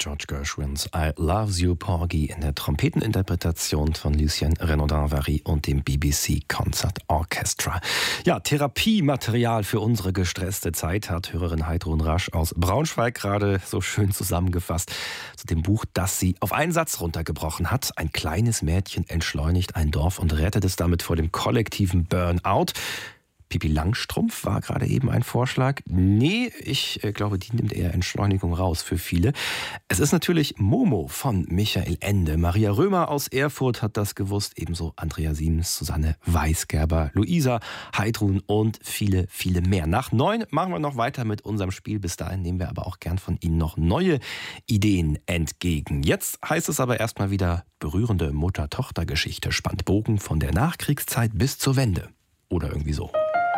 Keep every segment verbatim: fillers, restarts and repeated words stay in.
George Gershwins I Love You Porgy in der Trompeteninterpretation von Lucien Renaudin-Vary und dem B B C Concert Orchestra. Ja, Therapiematerial für unsere gestresste Zeit hat Hörerin Heidrun Rasch aus Braunschweig gerade so schön zusammengefasst zu dem Buch, das sie auf einen Satz runtergebrochen hat. Ein kleines Mädchen entschleunigt ein Dorf und rettet es damit vor dem kollektiven Burnout. Pippi Langstrumpf war gerade eben ein Vorschlag. Nee, ich äh, glaube, die nimmt eher Entschleunigung raus für viele. Es ist natürlich Momo von Michael Ende. Maria Römer aus Erfurt hat das gewusst. Ebenso Andrea Siemens, Susanne Weisgerber, Luisa, Heidrun und viele, viele mehr. Nach neun machen wir noch weiter mit unserem Spiel. Bis dahin nehmen wir aber auch gern von Ihnen noch neue Ideen entgegen. Jetzt heißt es aber erstmal wieder berührende Mutter-Tochter-Geschichte. Spannt Bogen von der Nachkriegszeit bis zur Wende. Oder irgendwie so.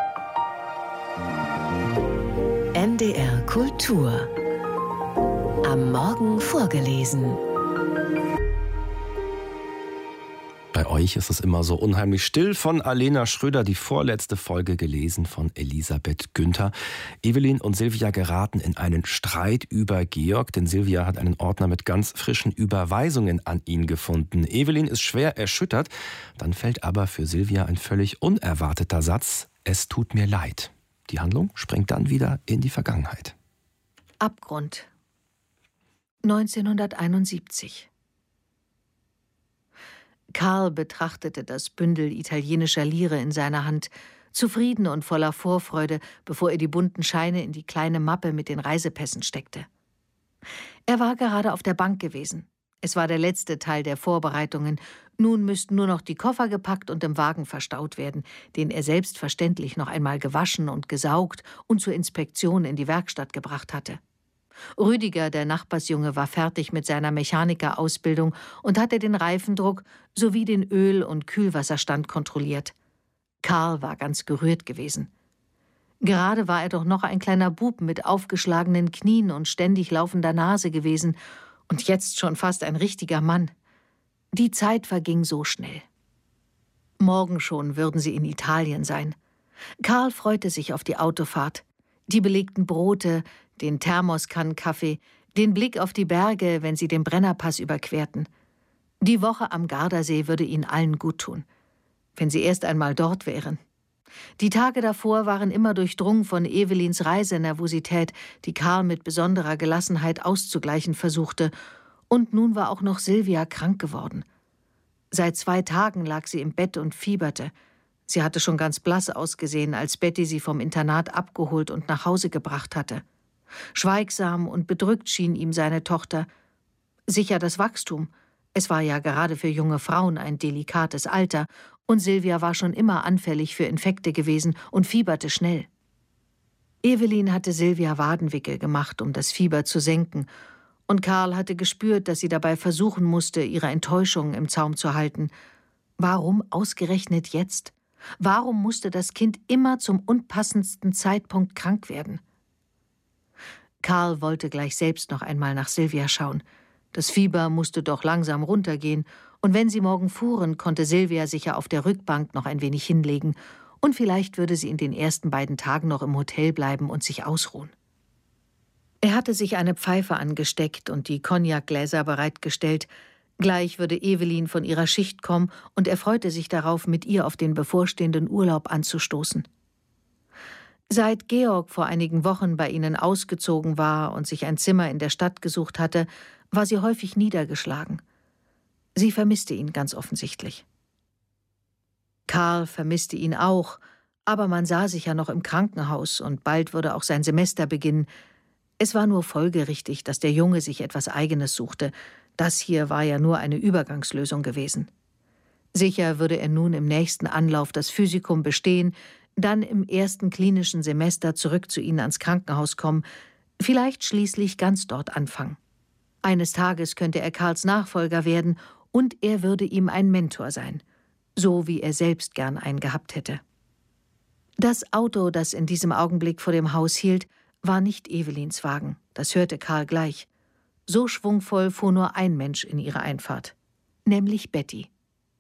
N D R Kultur. Am Morgen vorgelesen. Bei euch ist es immer so unheimlich still. Von Alena Schröder, die vorletzte Folge gelesen von Elisabeth Günther. Evelyn und Silvia geraten in einen Streit über Georg, denn Silvia hat einen Ordner mit ganz frischen Überweisungen an ihn gefunden. Evelyn ist schwer erschüttert, dann fällt aber für Silvia ein völlig unerwarteter Satz: Es tut mir leid. Die Handlung springt dann wieder in die Vergangenheit. Abgrund. neunzehnhunderteinundsiebzig. Karl betrachtete das Bündel italienischer Lire in seiner Hand, zufrieden und voller Vorfreude, bevor er die bunten Scheine in die kleine Mappe mit den Reisepässen steckte. Er war gerade auf der Bank gewesen. Es war der letzte Teil der Vorbereitungen. Nun müssten nur noch die Koffer gepackt und im Wagen verstaut werden, den er selbstverständlich noch einmal gewaschen und gesaugt und zur Inspektion in die Werkstatt gebracht hatte. Rüdiger, der Nachbarsjunge, war fertig mit seiner Mechanikerausbildung und hatte den Reifendruck sowie den Öl- und Kühlwasserstand kontrolliert. Karl war ganz gerührt gewesen. Gerade war er doch noch ein kleiner Bub mit aufgeschlagenen Knien und ständig laufender Nase gewesen und jetzt schon fast ein richtiger Mann. Die Zeit verging so schnell. Morgen schon würden sie in Italien sein. Karl freute sich auf die Autofahrt. Die belegten Brote, den Thermoskannenkaffee, den Blick auf die Berge, wenn sie den Brennerpass überquerten. Die Woche am Gardasee würde ihnen allen guttun, wenn sie erst einmal dort wären. Die Tage davor waren immer durchdrungen von Evelyns Reisenervosität, die Karl mit besonderer Gelassenheit auszugleichen versuchte. Und nun war auch noch Silvia krank geworden. Seit zwei Tagen lag sie im Bett und fieberte. Sie hatte schon ganz blass ausgesehen, als Betty sie vom Internat abgeholt und nach Hause gebracht hatte. Schweigsam und bedrückt schien ihm seine Tochter. Sicher das Wachstum. Es war ja gerade für junge Frauen ein delikates Alter, und Silvia war schon immer anfällig für Infekte gewesen und fieberte schnell. Evelyn hatte Silvia Wadenwickel gemacht, um das Fieber zu senken, und Karl hatte gespürt, dass sie dabei versuchen musste, ihre Enttäuschung im Zaum zu halten. Warum ausgerechnet jetzt? Warum musste das Kind immer zum unpassendsten Zeitpunkt krank werden? Karl wollte gleich selbst noch einmal nach Silvia schauen. Das Fieber musste doch langsam runtergehen, und wenn sie morgen fuhren, konnte Silvia sicher auf der Rückbank noch ein wenig hinlegen, und vielleicht würde sie in den ersten beiden Tagen noch im Hotel bleiben und sich ausruhen. Er hatte sich eine Pfeife angesteckt und die Cognacgläser bereitgestellt. Gleich würde Evelyn von ihrer Schicht kommen, und er freute sich darauf, mit ihr auf den bevorstehenden Urlaub anzustoßen. Seit Georg vor einigen Wochen bei ihnen ausgezogen war und sich ein Zimmer in der Stadt gesucht hatte, war sie häufig niedergeschlagen. Sie vermisste ihn ganz offensichtlich. Karl vermisste ihn auch, aber man sah sich ja noch im Krankenhaus und bald würde auch sein Semester beginnen. Es war nur folgerichtig, dass der Junge sich etwas Eigenes suchte. Das hier war ja nur eine Übergangslösung gewesen. Sicher würde er nun im nächsten Anlauf das Physikum bestehen, dann im ersten klinischen Semester zurück zu ihnen ans Krankenhaus kommen, vielleicht schließlich ganz dort anfangen. Eines Tages könnte er Karls Nachfolger werden und er würde ihm ein Mentor sein, so wie er selbst gern einen gehabt hätte. Das Auto, das in diesem Augenblick vor dem Haus hielt, war nicht Evelyns Wagen, das hörte Karl gleich. So schwungvoll fuhr nur ein Mensch in ihre Einfahrt, nämlich Betty.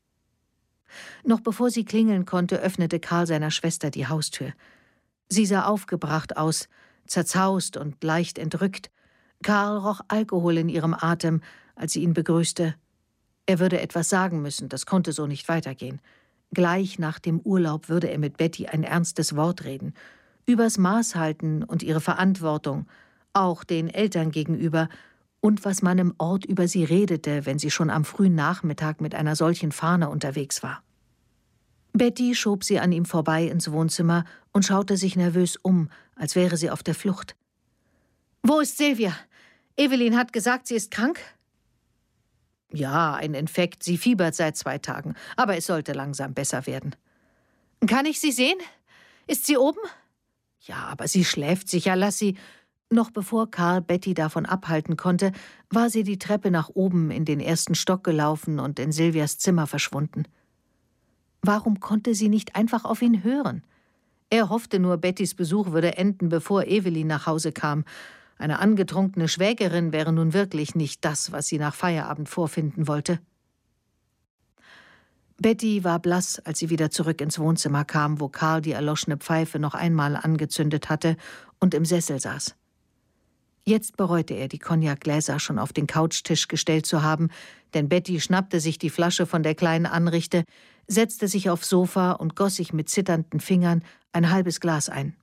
Noch bevor sie klingeln konnte, öffnete Karl seiner Schwester die Haustür. Sie sah aufgebracht aus, zerzaust und leicht entrückt. Karl roch Alkohol in ihrem Atem, als sie ihn begrüßte. Er würde etwas sagen müssen, das konnte so nicht weitergehen. Gleich nach dem Urlaub würde er mit Betty ein ernstes Wort reden. Übers Maß halten und ihre Verantwortung, auch den Eltern gegenüber, und was man im Ort über sie redete, wenn sie schon am frühen Nachmittag mit einer solchen Fahne unterwegs war. Betty schob sie an ihm vorbei ins Wohnzimmer und schaute sich nervös um, als wäre sie auf der Flucht. »Wo ist Silvia? Evelyn hat gesagt, sie ist krank?« »Ja, ein Infekt. Sie fiebert seit zwei Tagen. Aber es sollte langsam besser werden.« »Kann ich sie sehen? Ist sie oben?« »Ja, aber sie schläft sicher. Lass sie...« Noch bevor Karl Betty davon abhalten konnte, war sie die Treppe nach oben in den ersten Stock gelaufen und in Silvias Zimmer verschwunden. Warum konnte sie nicht einfach auf ihn hören? Er hoffte nur, Bettys Besuch würde enden, bevor Evelyn nach Hause kam. Eine angetrunkene Schwägerin wäre nun wirklich nicht das, was sie nach Feierabend vorfinden wollte. Betty war blass, als sie wieder zurück ins Wohnzimmer kam, wo Karl die erloschene Pfeife noch einmal angezündet hatte und im Sessel saß. Jetzt bereute er, die Cognacgläser schon auf den Couchtisch gestellt zu haben, denn Betty schnappte sich die Flasche von der kleinen Anrichte, setzte sich aufs Sofa und goss sich mit zitternden Fingern ein halbes Glas ein.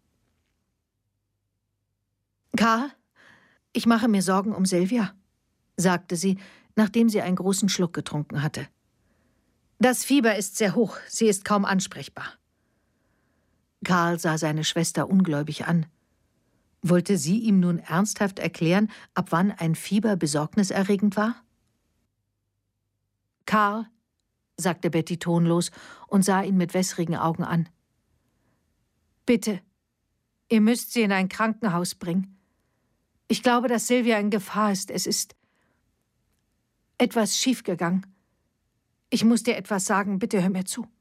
»Karl, ich mache mir Sorgen um Silvia«, sagte sie, nachdem sie einen großen Schluck getrunken hatte. »Das Fieber ist sehr hoch, sie ist kaum ansprechbar.« Karl sah seine Schwester ungläubig an. Wollte sie ihm nun ernsthaft erklären, ab wann ein Fieber besorgniserregend war? »Karl«, sagte Betty tonlos und sah ihn mit wässrigen Augen an. »Bitte, ihr müsst sie in ein Krankenhaus bringen. Ich glaube, dass Silvia in Gefahr ist. Es ist etwas schiefgegangen. Ich muss dir etwas sagen, bitte hör mir zu.«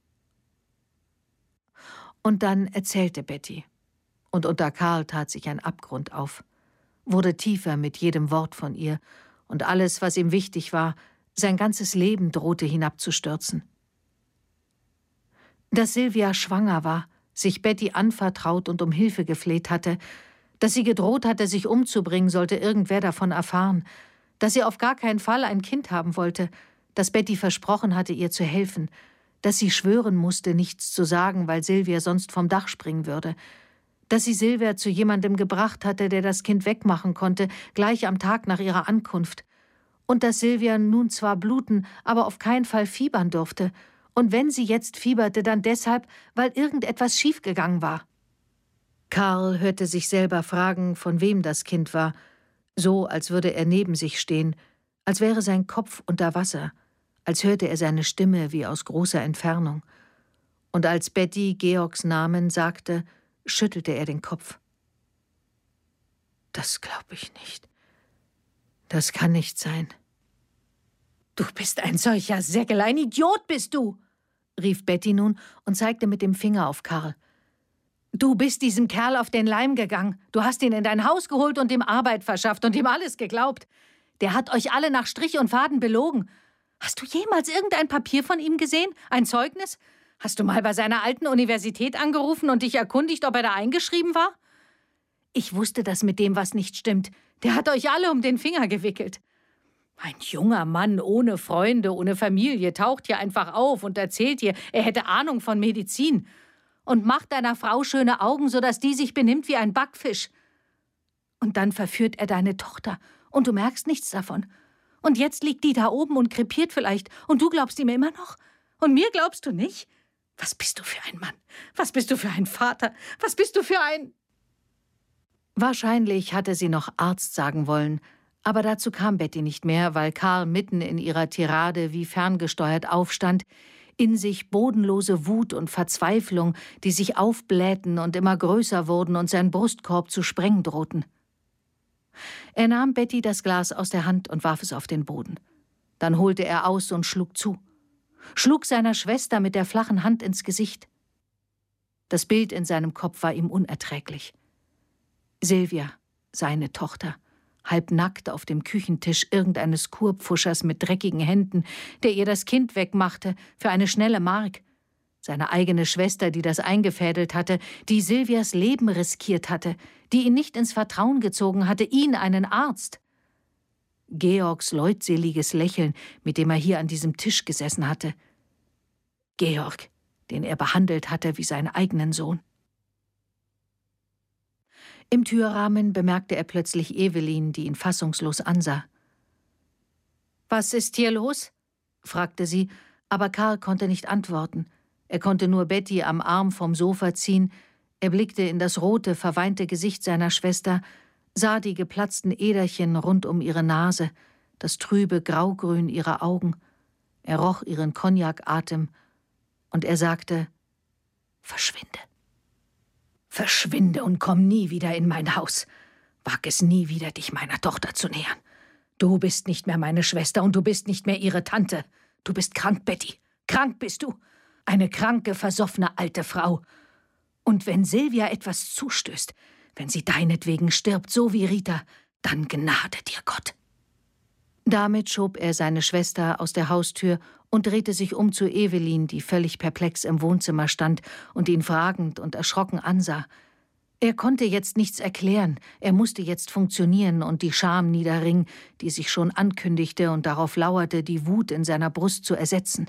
Und dann erzählte Betty. Und unter Karl tat sich ein Abgrund auf, wurde tiefer mit jedem Wort von ihr, und alles, was ihm wichtig war, sein ganzes Leben drohte hinabzustürzen. Dass Silvia schwanger war, sich Betty anvertraut und um Hilfe gefleht hatte, dass sie gedroht hatte, sich umzubringen, sollte irgendwer davon erfahren, dass sie auf gar keinen Fall ein Kind haben wollte, dass Betty versprochen hatte, ihr zu helfen, dass sie schwören musste, nichts zu sagen, weil Silvia sonst vom Dach springen würde, dass sie Silvia zu jemandem gebracht hatte, der das Kind wegmachen konnte, gleich am Tag nach ihrer Ankunft, und dass Silvia nun zwar bluten, aber auf keinen Fall fiebern durfte, und wenn sie jetzt fieberte, dann deshalb, weil irgendetwas schiefgegangen war. Karl hörte sich selber fragen, von wem das Kind war, so als würde er neben sich stehen, als wäre sein Kopf unter Wasser, als hörte er seine Stimme wie aus großer Entfernung. Und als Betty Georgs Namen sagte, schüttelte er den Kopf. »Das glaube ich nicht. Das kann nicht sein.« »Du bist ein solcher Säckel, ein Idiot bist du«, rief Betty nun und zeigte mit dem Finger auf Karl. »Du bist diesem Kerl auf den Leim gegangen. Du hast ihn in dein Haus geholt und ihm Arbeit verschafft und ihm alles geglaubt. Der hat euch alle nach Strich und Faden belogen. Hast du jemals irgendein Papier von ihm gesehen? Ein Zeugnis? Hast du mal bei seiner alten Universität angerufen und dich erkundigt, ob er da eingeschrieben war? Ich wusste das mit dem, was nicht stimmt. Der hat euch alle um den Finger gewickelt. Ein junger Mann ohne Freunde, ohne Familie taucht hier einfach auf und erzählt dir, er hätte Ahnung von Medizin und macht deiner Frau schöne Augen, sodass die sich benimmt wie ein Backfisch. Und dann verführt er deine Tochter und du merkst nichts davon. Und jetzt liegt die da oben und krepiert vielleicht und du glaubst ihm immer noch? Und mir glaubst du nicht? Was bist du für ein Mann? Was bist du für ein Vater? Was bist du für ein...« Wahrscheinlich hatte sie noch Arzt sagen wollen, aber dazu kam Betty nicht mehr, weil Karl mitten in ihrer Tirade wie ferngesteuert aufstand, in sich bodenlose Wut und Verzweiflung, die sich aufblähten und immer größer wurden und seinen Brustkorb zu sprengen drohten. Er nahm Betty das Glas aus der Hand und warf es auf den Boden. Dann holte er aus und schlug zu. Schlug seiner Schwester mit der flachen Hand ins Gesicht. Das Bild in seinem Kopf war ihm unerträglich. Silvia, seine Tochter, halb nackt auf dem Küchentisch irgendeines Kurpfuschers mit dreckigen Händen, der ihr das Kind wegmachte für eine schnelle Mark. Seine eigene Schwester, die das eingefädelt hatte, die Silvias Leben riskiert hatte, die ihn nicht ins Vertrauen gezogen hatte, ihn, einen Arzt. Georgs leutseliges Lächeln, mit dem er hier an diesem Tisch gesessen hatte. Georg, den er behandelt hatte wie seinen eigenen Sohn. Im Türrahmen bemerkte er plötzlich Evelyn, die ihn fassungslos ansah. »Was ist hier los?« fragte sie, aber Karl konnte nicht antworten. Er konnte nur Betty am Arm vom Sofa ziehen. Er blickte in das rote, verweinte Gesicht seiner Schwester, sah die geplatzten Äderchen rund um ihre Nase, das trübe Graugrün ihrer Augen. Er roch ihren Cognac-Atem und er sagte, »Verschwinde. Verschwinde und komm nie wieder in mein Haus. Wag es nie wieder, dich meiner Tochter zu nähern. Du bist nicht mehr meine Schwester und du bist nicht mehr ihre Tante. Du bist krank, Betty. Krank bist du. Eine kranke, versoffene alte Frau. Und wenn Silvia etwas zustößt, wenn sie deinetwegen stirbt, so wie Rita, dann gnade dir Gott.« Damit schob er seine Schwester aus der Haustür und drehte sich um zu Evelyn, die völlig perplex im Wohnzimmer stand und ihn fragend und erschrocken ansah. Er konnte jetzt nichts erklären, er musste jetzt funktionieren und die Scham niederringen, die sich schon ankündigte und darauf lauerte, die Wut in seiner Brust zu ersetzen.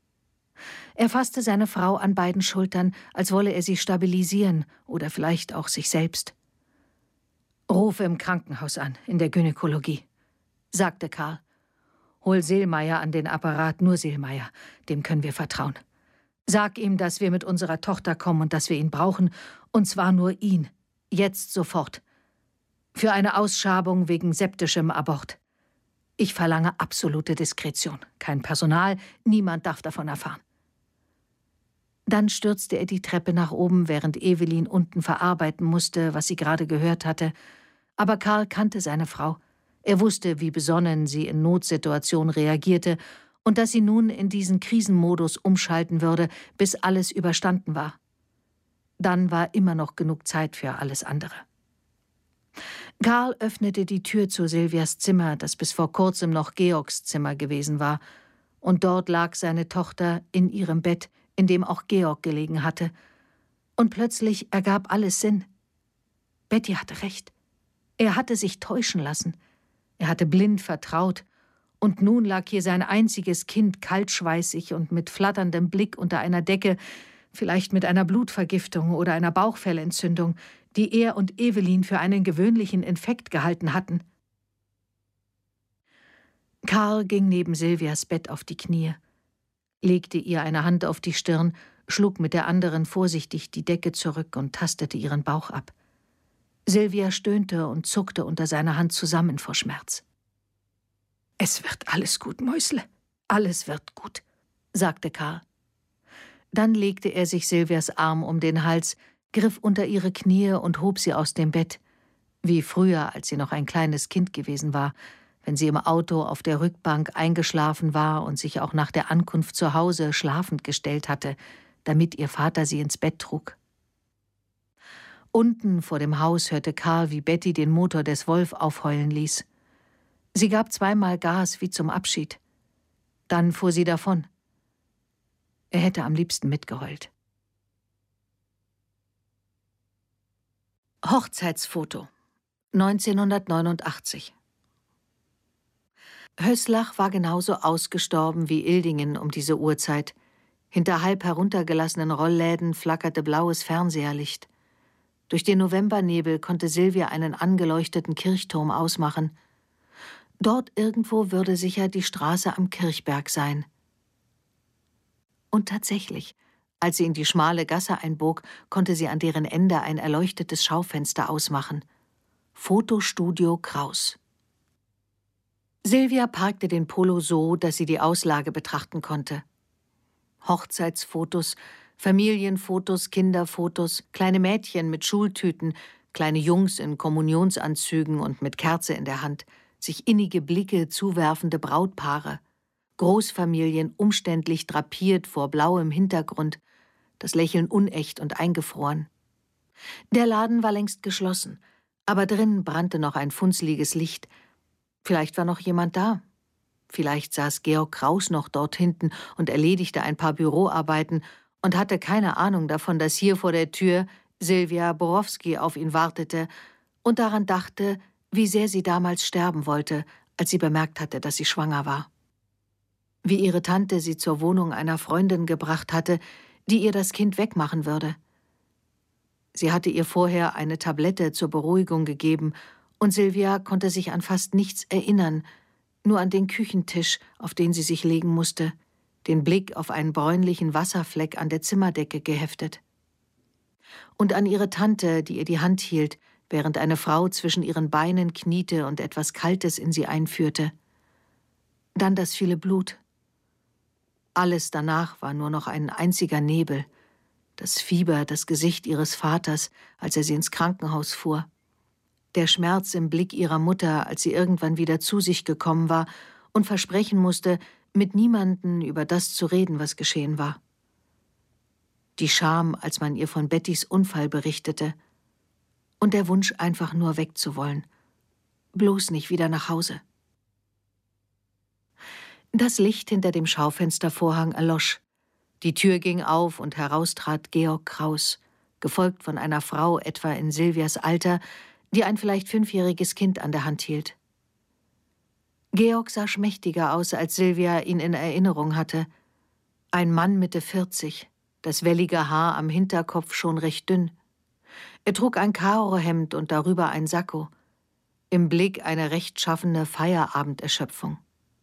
Er fasste seine Frau an beiden Schultern, als wolle er sie stabilisieren oder vielleicht auch sich selbst. »Rufe im Krankenhaus an, in der Gynäkologie«, sagte Karl. »Hol Selmayr an den Apparat, nur Selmayr, dem können wir vertrauen. Sag ihm, dass wir mit unserer Tochter kommen und dass wir ihn brauchen, und zwar nur ihn, jetzt sofort. Für eine Ausschabung wegen septischem Abort. Ich verlange absolute Diskretion, kein Personal, niemand darf davon erfahren.« Dann stürzte er die Treppe nach oben, während Evelyn unten verarbeiten musste, was sie gerade gehört hatte. Aber Karl kannte seine Frau. Er wusste, wie besonnen sie in Notsituationen reagierte und dass sie nun in diesen Krisenmodus umschalten würde, bis alles überstanden war. Dann war immer noch genug Zeit für alles andere. Karl öffnete die Tür zu Silvias Zimmer, das bis vor kurzem noch Georgs Zimmer gewesen war, und dort lag seine Tochter in ihrem Bett, in dem auch Georg gelegen hatte. Und plötzlich ergab alles Sinn. Betty hatte recht. Er hatte sich täuschen lassen. Er hatte blind vertraut. Und nun lag hier sein einziges Kind kaltschweißig und mit flatterndem Blick unter einer Decke, vielleicht mit einer Blutvergiftung oder einer Bauchfellentzündung, die er und Evelyn für einen gewöhnlichen Infekt gehalten hatten. Karl ging neben Silvias Bett auf die Knie, legte ihr eine Hand auf die Stirn, schlug mit der anderen vorsichtig die Decke zurück und tastete ihren Bauch ab. Silvia stöhnte und zuckte unter seiner Hand zusammen vor Schmerz. »Es wird alles gut, Mäusle, alles wird gut«, sagte Karl. Dann legte er sich Silvias Arm um den Hals, griff unter ihre Knie und hob sie aus dem Bett, wie früher, als sie noch ein kleines Kind gewesen war, wenn sie im Auto auf der Rückbank eingeschlafen war und sich auch nach der Ankunft zu Hause schlafend gestellt hatte, damit ihr Vater sie ins Bett trug. Unten vor dem Haus hörte Karl, wie Betty den Motor des Wolf aufheulen ließ. Sie gab zweimal Gas wie zum Abschied. Dann fuhr sie davon. Er hätte am liebsten mitgeheult. Hochzeitsfoto neunzehnhundertneunundachtzig. Höslach war genauso ausgestorben wie Ildingen um diese Uhrzeit. Hinter halb heruntergelassenen Rollläden flackerte blaues Fernseherlicht. Durch den Novembernebel konnte Silvia einen angeleuchteten Kirchturm ausmachen. Dort irgendwo würde sicher die Straße am Kirchberg sein. Und tatsächlich, als sie in die schmale Gasse einbog, konnte sie an deren Ende ein erleuchtetes Schaufenster ausmachen. Fotostudio Kraus. Silvia parkte den Polo so, dass sie die Auslage betrachten konnte. Hochzeitsfotos, Familienfotos, Kinderfotos, kleine Mädchen mit Schultüten, kleine Jungs in Kommunionsanzügen und mit Kerze in der Hand, sich innige Blicke zuwerfende Brautpaare, Großfamilien umständlich drapiert vor blauem Hintergrund, das Lächeln unecht und eingefroren. Der Laden war längst geschlossen, aber drinnen brannte noch ein funzliges Licht. Vielleicht war noch jemand da. Vielleicht saß Georg Kraus noch dort hinten und erledigte ein paar Büroarbeiten und hatte keine Ahnung davon, dass hier vor der Tür Silvia Borowski auf ihn wartete und daran dachte, wie sehr sie damals sterben wollte, als sie bemerkt hatte, dass sie schwanger war. Wie ihre Tante sie zur Wohnung einer Freundin gebracht hatte, die ihr das Kind wegmachen würde. Sie hatte ihr vorher eine Tablette zur Beruhigung gegeben, und Silvia konnte sich an fast nichts erinnern, nur an den Küchentisch, auf den sie sich legen musste, den Blick auf einen bräunlichen Wasserfleck an der Zimmerdecke geheftet. Und an ihre Tante, die ihr die Hand hielt, während eine Frau zwischen ihren Beinen kniete und etwas Kaltes in sie einführte. Dann das viele Blut. Alles danach war nur noch ein einziger Nebel, das Fieber, das Gesicht ihres Vaters, als er sie ins Krankenhaus fuhr, der Schmerz im Blick ihrer Mutter, als sie irgendwann wieder zu sich gekommen war und versprechen musste, mit niemandem über das zu reden, was geschehen war. Die Scham, als man ihr von Bettys Unfall berichtete, und der Wunsch, einfach nur wegzuwollen, bloß nicht wieder nach Hause. Das Licht hinter dem Schaufenstervorhang erlosch. Die Tür ging auf und heraus trat Georg Kraus, gefolgt von einer Frau etwa in Silvias Alter, die ein vielleicht fünfjähriges Kind an der Hand hielt. Georg sah schmächtiger aus, als Silvia ihn in Erinnerung hatte. Ein Mann Mitte vierzig, das wellige Haar am Hinterkopf schon recht dünn. Er trug ein Karohemd und darüber ein Sakko. Im Blick eine rechtschaffene Feierabenderschöpfung.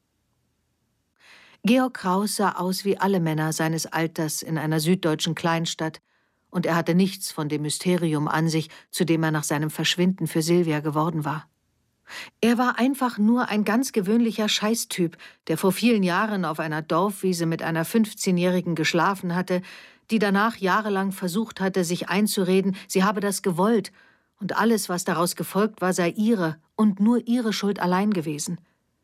Georg Kraus sah aus wie alle Männer seines Alters in einer süddeutschen Kleinstadt, und er hatte nichts von dem Mysterium an sich, zu dem er nach seinem Verschwinden für Silvia geworden war. Er war einfach nur ein ganz gewöhnlicher Scheißtyp, der vor vielen Jahren auf einer Dorfwiese mit einer fünfzehnjährigen geschlafen hatte, die danach jahrelang versucht hatte, sich einzureden, sie habe das gewollt, und alles, was daraus gefolgt war, sei ihre und nur ihre Schuld allein gewesen.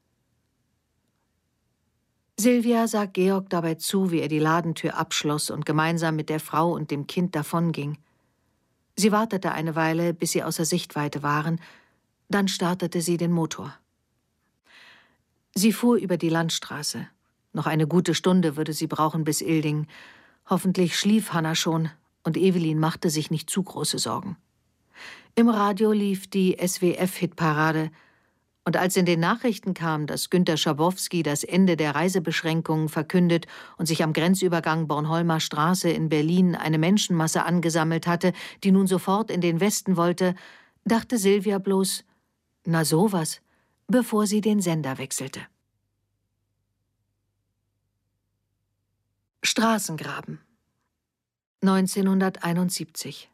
Silvia sah Georg dabei zu, wie er die Ladentür abschloss und gemeinsam mit der Frau und dem Kind davonging. Sie wartete eine Weile, bis sie außer Sichtweite waren, dann startete sie den Motor. Sie fuhr über die Landstraße. Noch eine gute Stunde würde sie brauchen bis Ilding. Hoffentlich schlief Hanna schon, und Evelyn machte sich nicht zu große Sorgen. Im Radio lief die S W F-Hitparade, und als in den Nachrichten kam, dass Günter Schabowski das Ende der Reisebeschränkungen verkündet und sich am Grenzübergang Bornholmer Straße in Berlin eine Menschenmasse angesammelt hatte, die nun sofort in den Westen wollte, dachte Silvia bloß, na sowas, bevor sie den Sender wechselte. Straßengraben neunzehnhunderteinundsiebzig.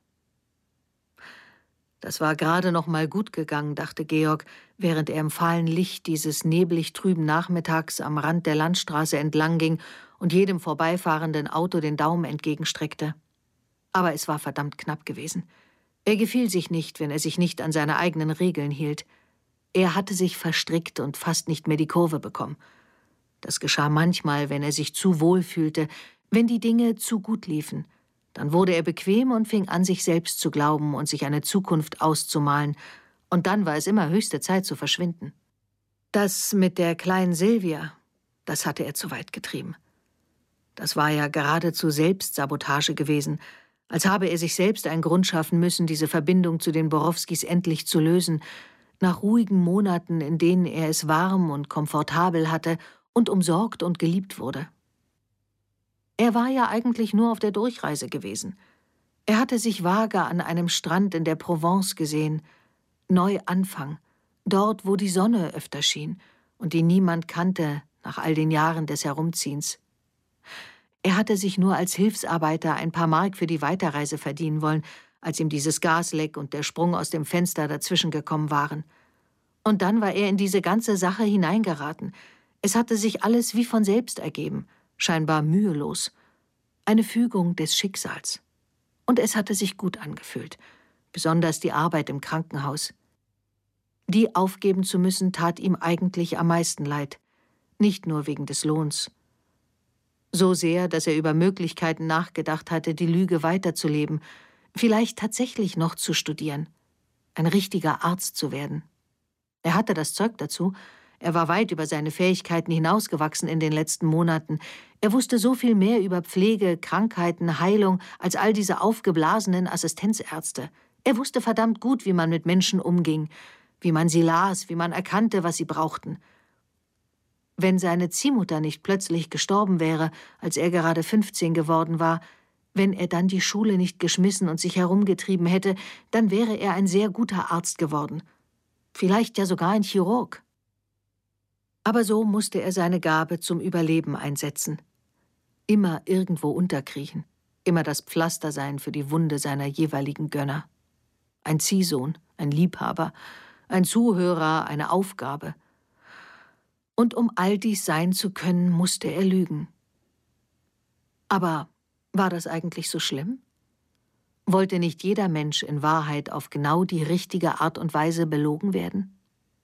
Das war gerade noch mal gut gegangen, dachte Georg, während er im fahlen Licht dieses neblig trüben Nachmittags am Rand der Landstraße entlang ging und jedem vorbeifahrenden Auto den Daumen entgegenstreckte. Aber es war verdammt knapp gewesen. Er gefiel sich nicht, wenn er sich nicht an seine eigenen Regeln hielt. Er hatte sich verstrickt und fast nicht mehr die Kurve bekommen. Das geschah manchmal, wenn er sich zu wohl fühlte, wenn die Dinge zu gut liefen. Dann wurde er bequem und fing an, sich selbst zu glauben und sich eine Zukunft auszumalen. Und dann war es immer höchste Zeit zu verschwinden. Das mit der kleinen Silvia, das hatte er zu weit getrieben. Das war ja geradezu Selbstsabotage gewesen, als habe er sich selbst einen Grund schaffen müssen, diese Verbindung zu den Borowskis endlich zu lösen, nach ruhigen Monaten, in denen er es warm und komfortabel hatte und umsorgt und geliebt wurde. Er war ja eigentlich nur auf der Durchreise gewesen. Er hatte sich vage an einem Strand in der Provence gesehen. Neuanfang, dort, wo die Sonne öfter schien und die niemand kannte nach all den Jahren des Herumziehens. Er hatte sich nur als Hilfsarbeiter ein paar Mark für die Weiterreise verdienen wollen, als ihm dieses Gasleck und der Sprung aus dem Fenster dazwischen gekommen waren. Und dann war er in diese ganze Sache hineingeraten. Es hatte sich alles wie von selbst ergeben, scheinbar mühelos. Eine Fügung des Schicksals. Und es hatte sich gut angefühlt, besonders die Arbeit im Krankenhaus. Die aufgeben zu müssen, tat ihm eigentlich am meisten leid, nicht nur wegen des Lohns. So sehr, dass er über Möglichkeiten nachgedacht hatte, die Lüge weiterzuleben, vielleicht tatsächlich noch zu studieren, ein richtiger Arzt zu werden. Er hatte das Zeug dazu. Er war weit über seine Fähigkeiten hinausgewachsen in den letzten Monaten. Er wusste so viel mehr über Pflege, Krankheiten, Heilung als all diese aufgeblasenen Assistenzärzte. Er wusste verdammt gut, wie man mit Menschen umging, wie man sie las, wie man erkannte, was sie brauchten. Wenn seine Ziehmutter nicht plötzlich gestorben wäre, als er gerade fünfzehn geworden war, wenn er dann die Schule nicht geschmissen und sich herumgetrieben hätte, dann wäre er ein sehr guter Arzt geworden. Vielleicht ja sogar ein Chirurg. Aber so musste er seine Gabe zum Überleben einsetzen. Immer irgendwo unterkriechen, immer das Pflaster sein für die Wunde seiner jeweiligen Gönner. Ein Ziehsohn, ein Liebhaber, ein Zuhörer, eine Aufgabe. Und um all dies sein zu können, musste er lügen. Aber war das eigentlich so schlimm? Wollte nicht jeder Mensch in Wahrheit auf genau die richtige Art und Weise belogen werden?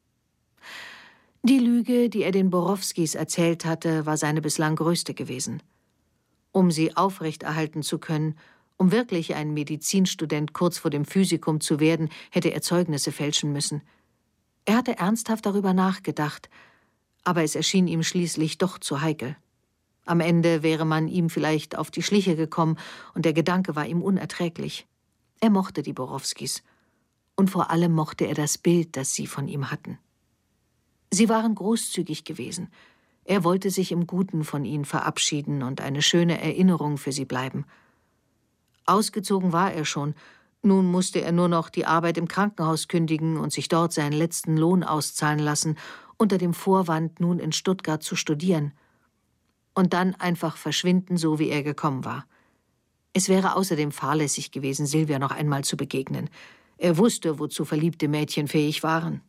Die Lüge, die er den Borowskis erzählt hatte, war seine bislang größte gewesen. Um sie aufrechterhalten zu können, um wirklich ein Medizinstudent kurz vor dem Physikum zu werden, hätte er Zeugnisse fälschen müssen. Er hatte ernsthaft darüber nachgedacht, aber es erschien ihm schließlich doch zu heikel. Am Ende wäre man ihm vielleicht auf die Schliche gekommen, und der Gedanke war ihm unerträglich. Er mochte die Borowskis, und vor allem mochte er das Bild, das sie von ihm hatten. Sie waren großzügig gewesen. Er wollte sich im Guten von ihnen verabschieden und eine schöne Erinnerung für sie bleiben. Ausgezogen war er schon, nun musste er nur noch die Arbeit im Krankenhaus kündigen und sich dort seinen letzten Lohn auszahlen lassen, unter dem Vorwand, nun in Stuttgart zu studieren. Und dann einfach verschwinden, so wie er gekommen war. Es wäre außerdem fahrlässig gewesen, Silvia noch einmal zu begegnen. Er wusste, wozu verliebte Mädchen fähig waren.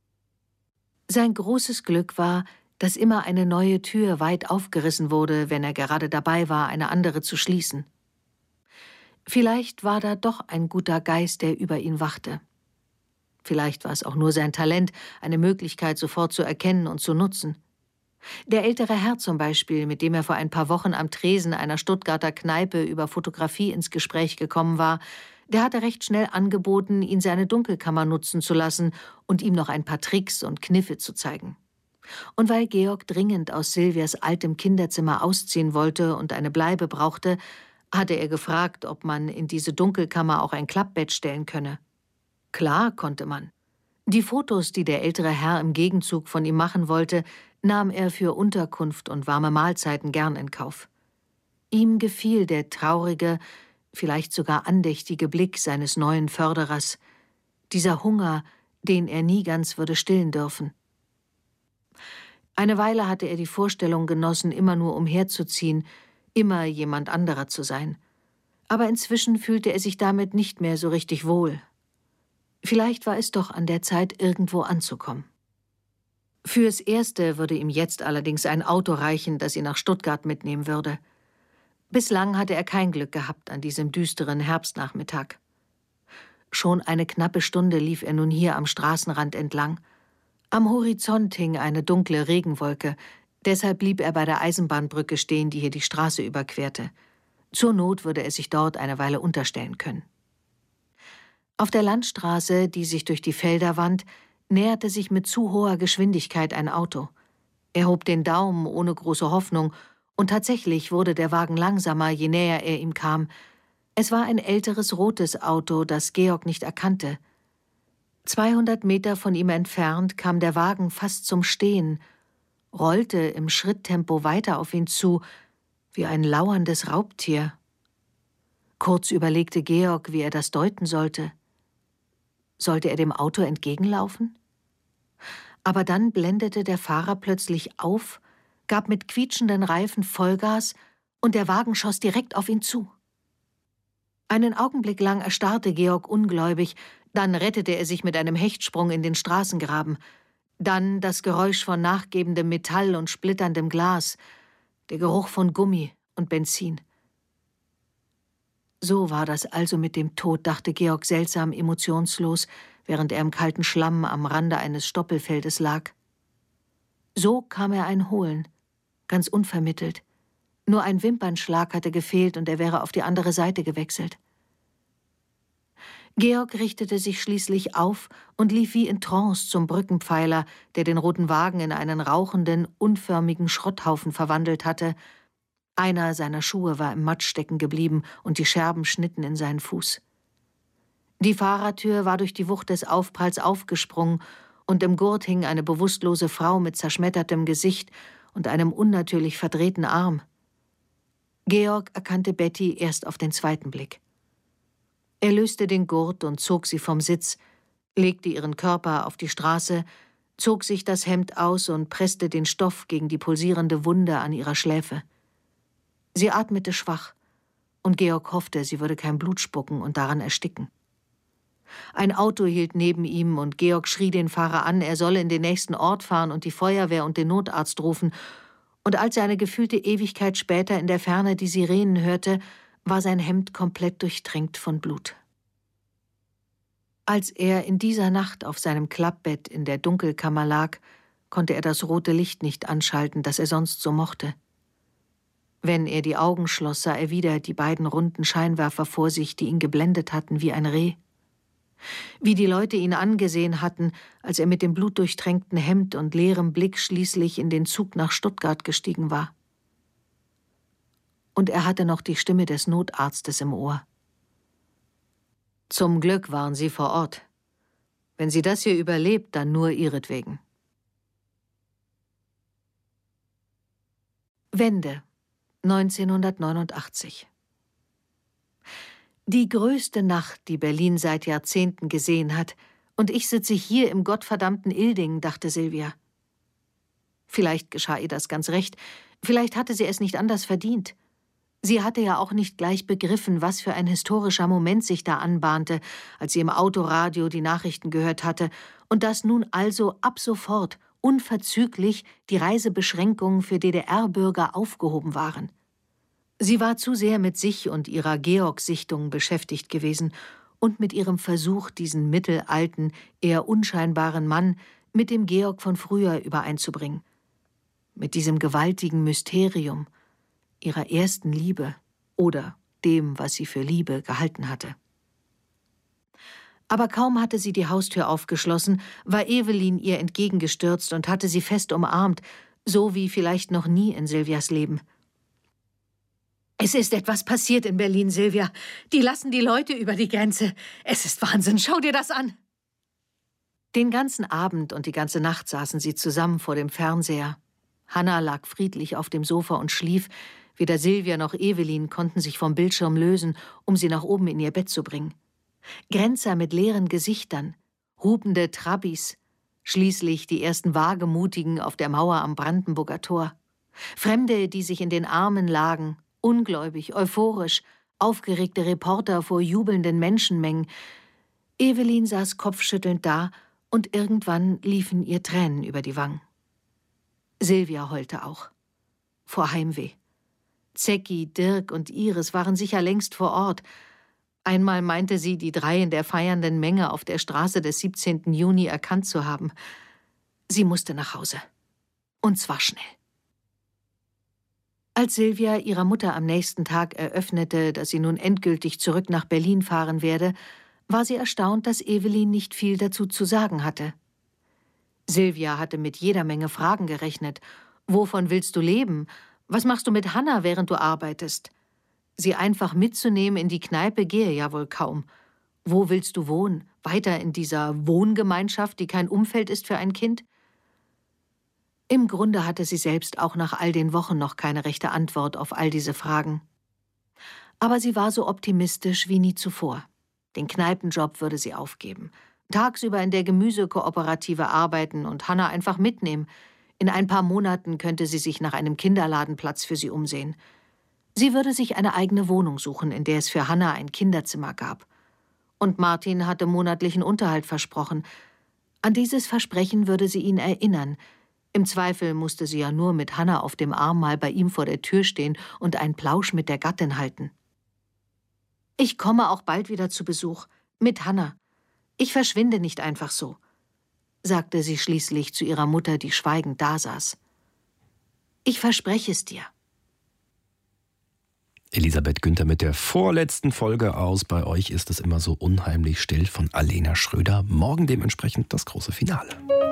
Sein großes Glück war, dass immer eine neue Tür weit aufgerissen wurde, wenn er gerade dabei war, eine andere zu schließen. Vielleicht war da doch ein guter Geist, der über ihn wachte. Vielleicht war es auch nur sein Talent, eine Möglichkeit sofort zu erkennen und zu nutzen. Der ältere Herr zum Beispiel, mit dem er vor ein paar Wochen am Tresen einer Stuttgarter Kneipe über Fotografie ins Gespräch gekommen war, der hatte recht schnell angeboten, ihn seine Dunkelkammer nutzen zu lassen und ihm noch ein paar Tricks und Kniffe zu zeigen. Und weil Georg dringend aus Silvias altem Kinderzimmer ausziehen wollte und eine Bleibe brauchte, hatte er gefragt, ob man in diese Dunkelkammer auch ein Klappbett stellen könne. Klar konnte man. Die Fotos, die der ältere Herr im Gegenzug von ihm machen wollte, nahm er für Unterkunft und warme Mahlzeiten gern in Kauf. Ihm gefiel der traurige, vielleicht sogar andächtige Blick seines neuen Förderers, dieser Hunger, den er nie ganz würde stillen dürfen. Eine Weile hatte er die Vorstellung genossen, immer nur umherzuziehen, immer jemand anderer zu sein. Aber inzwischen fühlte er sich damit nicht mehr so richtig wohl. Vielleicht war es doch an der Zeit, irgendwo anzukommen. Fürs Erste würde ihm jetzt allerdings ein Auto reichen, das ihn nach Stuttgart mitnehmen würde. Bislang hatte er kein Glück gehabt an diesem düsteren Herbstnachmittag. Schon eine knappe Stunde lief er nun hier am Straßenrand entlang. Am Horizont hing eine dunkle Regenwolke, deshalb blieb er bei der Eisenbahnbrücke stehen, die hier die Straße überquerte. Zur Not würde er sich dort eine Weile unterstellen können. Auf der Landstraße, die sich durch die Felder wand, näherte sich mit zu hoher Geschwindigkeit ein Auto. Er hob den Daumen ohne große Hoffnung, und tatsächlich wurde der Wagen langsamer, je näher er ihm kam. Es war ein älteres rotes Auto, das Georg nicht erkannte. Zweihundert Meter von ihm entfernt kam der Wagen fast zum Stehen, rollte im Schritttempo weiter auf ihn zu, wie ein lauerndes Raubtier. Kurz überlegte Georg, wie er das deuten sollte. Sollte er dem Auto entgegenlaufen? Aber dann blendete der Fahrer plötzlich auf, gab mit quietschenden Reifen Vollgas und der Wagen schoss direkt auf ihn zu. Einen Augenblick lang erstarrte Georg ungläubig, dann rettete er sich mit einem Hechtsprung in den Straßengraben. Dann das Geräusch von nachgebendem Metall und splitterndem Glas, der Geruch von Gummi und Benzin. So war das also mit dem Tod, dachte Georg seltsam emotionslos, während er im kalten Schlamm am Rande eines Stoppelfeldes lag. So kam er ein Holen, ganz unvermittelt. Nur ein Wimpernschlag hatte gefehlt und er wäre auf die andere Seite gewechselt. Georg richtete sich schließlich auf und lief wie in Trance zum Brückenpfeiler, der den roten Wagen in einen rauchenden, unförmigen Schrotthaufen verwandelt hatte. Einer seiner Schuhe war im Matsch stecken geblieben und die Scherben schnitten in seinen Fuß. Die Fahrertür war durch die Wucht des Aufpralls aufgesprungen und im Gurt hing eine bewusstlose Frau mit zerschmettertem Gesicht und einem unnatürlich verdrehten Arm. Georg erkannte Betty erst auf den zweiten Blick. Er löste den Gurt und zog sie vom Sitz, legte ihren Körper auf die Straße, zog sich das Hemd aus und presste den Stoff gegen die pulsierende Wunde an ihrer Schläfe. Sie atmete schwach, und Georg hoffte, sie würde kein Blut spucken und daran ersticken. Ein Auto hielt neben ihm, und Georg schrie den Fahrer an, er solle in den nächsten Ort fahren und die Feuerwehr und den Notarzt rufen. Und als er eine gefühlte Ewigkeit später in der Ferne die Sirenen hörte, war sein Hemd komplett durchtränkt von Blut. Als er in dieser Nacht auf seinem Klappbett in der Dunkelkammer lag, konnte er das rote Licht nicht anschalten, das er sonst so mochte. Wenn er die Augen schloss, sah er wieder die beiden runden Scheinwerfer vor sich, die ihn geblendet hatten wie ein Reh. Wie die Leute ihn angesehen hatten, als er mit dem blutdurchtränkten Hemd und leerem Blick schließlich in den Zug nach Stuttgart gestiegen war. Und er hatte noch die Stimme des Notarztes im Ohr. Zum Glück waren Sie vor Ort. Wenn sie das hier überlebt, dann nur ihretwegen. Wende, neunzehnhundertneunundachtzig. Die größte Nacht, die Berlin seit Jahrzehnten gesehen hat, und ich sitze hier im gottverdammten Ilding, dachte Silvia. Vielleicht geschah ihr das ganz recht, vielleicht hatte sie es nicht anders verdient. Sie hatte ja auch nicht gleich begriffen, was für ein historischer Moment sich da anbahnte, als sie im Autoradio die Nachrichten gehört hatte, und dass nun also ab sofort unverzüglich die Reisebeschränkungen für D D R-Bürger aufgehoben waren. Sie war zu sehr mit sich und ihrer Georg-Sichtung beschäftigt gewesen und mit ihrem Versuch, diesen mittelalten, eher unscheinbaren Mann mit dem Georg von früher übereinzubringen. Mit diesem gewaltigen Mysterium, ihrer ersten Liebe oder dem, was sie für Liebe gehalten hatte. Aber kaum hatte sie die Haustür aufgeschlossen, war Evelyn ihr entgegengestürzt und hatte sie fest umarmt, so wie vielleicht noch nie in Silvias Leben. »Es ist etwas passiert in Berlin, Silvia. Die lassen die Leute über die Grenze. Es ist Wahnsinn, schau dir das an!« Den ganzen Abend und die ganze Nacht saßen sie zusammen vor dem Fernseher. Hanna lag friedlich auf dem Sofa und schlief. Weder Silvia noch Evelyn konnten sich vom Bildschirm lösen, um sie nach oben in ihr Bett zu bringen. Grenzer mit leeren Gesichtern, hupende Trabis, schließlich die ersten Wagemutigen auf der Mauer am Brandenburger Tor. Fremde, die sich in den Armen lagen, ungläubig, euphorisch, aufgeregte Reporter vor jubelnden Menschenmengen. Evelyn saß kopfschüttelnd da, und irgendwann liefen ihr Tränen über die Wangen. Silvia heulte auch. Vor Heimweh. Zecki, Dirk und Iris waren sicher längst vor Ort. Einmal meinte sie, die drei in der feiernden Menge auf der Straße des siebzehnten Juni erkannt zu haben. Sie musste nach Hause. Und zwar schnell. Als Silvia ihrer Mutter am nächsten Tag eröffnete, dass sie nun endgültig zurück nach Berlin fahren werde, war sie erstaunt, dass Evelyn nicht viel dazu zu sagen hatte. Silvia hatte mit jeder Menge Fragen gerechnet. Wovon willst du leben? Was machst du mit Hanna, während du arbeitest? Sie einfach mitzunehmen in die Kneipe gehe ja wohl kaum. Wo willst du wohnen? Weiter in dieser Wohngemeinschaft, die kein Umfeld ist für ein Kind? Im Grunde hatte sie selbst auch nach all den Wochen noch keine rechte Antwort auf all diese Fragen. Aber sie war so optimistisch wie nie zuvor. Den Kneipenjob würde sie aufgeben. Tagsüber in der Gemüsekooperative arbeiten und Hanna einfach mitnehmen. In ein paar Monaten könnte sie sich nach einem Kinderladenplatz für sie umsehen. Sie würde sich eine eigene Wohnung suchen, in der es für Hanna ein Kinderzimmer gab. Und Martin hatte monatlichen Unterhalt versprochen. An dieses Versprechen würde sie ihn erinnern. Im Zweifel musste sie ja nur mit Hanna auf dem Arm mal bei ihm vor der Tür stehen und einen Plausch mit der Gattin halten. »Ich komme auch bald wieder zu Besuch. Mit Hanna. Ich verschwinde nicht einfach so«, sagte sie schließlich zu ihrer Mutter, die schweigend dasaß. »Ich verspreche es dir.« Elisabeth Günther mit der vorletzten Folge aus Bei euch ist es immer so unheimlich still von Alena Schröder. Morgen dementsprechend das große Finale.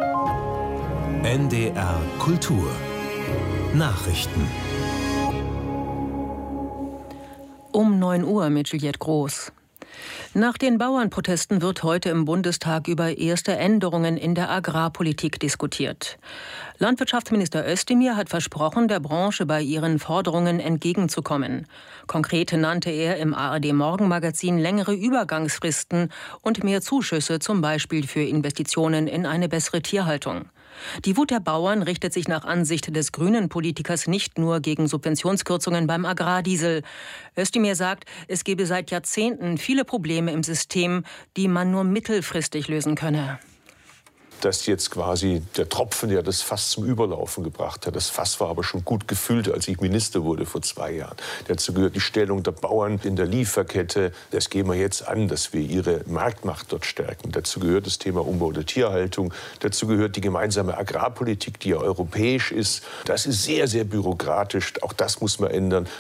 N D R Kultur Nachrichten. Um neun Uhr mit Juliette Groß. Nach den Bauernprotesten wird heute im Bundestag über erste Änderungen in der Agrarpolitik diskutiert. Landwirtschaftsminister Özdemir hat versprochen, der Branche bei ihren Forderungen entgegenzukommen. Konkret nannte er im A R D-Morgenmagazin längere Übergangsfristen und mehr Zuschüsse, zum Beispiel für Investitionen in eine bessere Tierhaltung. Die Wut der Bauern richtet sich nach Ansicht des grünen Politikers nicht nur gegen Subventionskürzungen beim Agrardiesel. Özdemir sagt, es gebe seit Jahrzehnten viele Probleme im System, die man nur mittelfristig lösen könne. Dass jetzt quasi der Tropfen, der das Fass zum Überlaufen gebracht hat. Das Fass war aber schon gut gefüllt, als ich Minister wurde vor zwei Jahren. Dazu gehört die Stellung der Bauern in der Lieferkette. Das gehen wir jetzt an, dass wir ihre Marktmacht dort stärken. Dazu gehört das Thema Umbau der Tierhaltung. Dazu gehört die gemeinsame Agrarpolitik, die ja europäisch ist. Das ist sehr, sehr bürokratisch. Auch das muss man ändern.